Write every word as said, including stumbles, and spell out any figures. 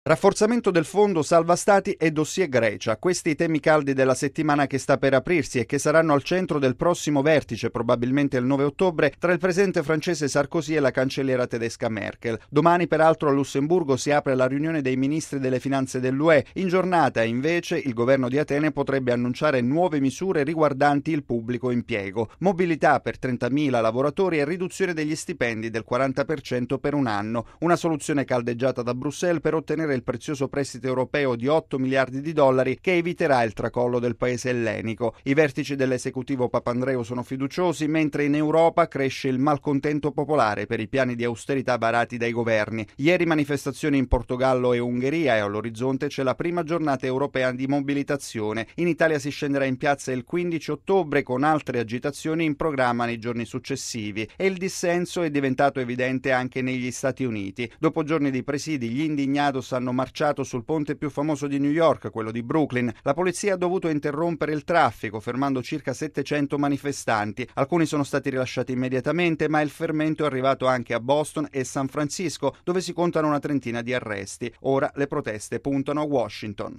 Rafforzamento del fondo salva stati e dossier Grecia. Questi i temi caldi della settimana che sta per aprirsi e che saranno al centro del prossimo vertice, probabilmente il nove ottobre, tra il presidente francese Sarkozy e la cancelliera tedesca Merkel. Domani, peraltro, a Lussemburgo si apre la riunione dei ministri delle finanze dell'U E. In giornata, invece, il governo di Atene potrebbe annunciare nuove misure riguardanti il pubblico impiego. Mobilità per trentamila lavoratori e riduzione degli stipendi del quaranta per cento per un anno. Una soluzione caldeggiata da Bruxelles per ottenere il prezioso prestito europeo di otto miliardi di dollari che eviterà il tracollo del paese ellenico. I vertici dell'esecutivo Papandreou sono fiduciosi, mentre in Europa cresce il malcontento popolare per i piani di austerità varati dai governi. Ieri manifestazioni in Portogallo e Ungheria e all'orizzonte c'è la prima giornata europea di mobilitazione. In Italia si scenderà in piazza il quindici ottobre con altre agitazioni in programma nei giorni successivi e il dissenso è diventato evidente anche negli Stati Uniti. Dopo giorni di presidi, gli indignados hanno marciato sul ponte più famoso di New York, quello di Brooklyn. La polizia ha dovuto interrompere il traffico, fermando circa settecento manifestanti. Alcuni sono stati rilasciati immediatamente, ma il fermento è arrivato anche a Boston e San Francisco, dove si contano una trentina di arresti. Ora le proteste puntano a Washington.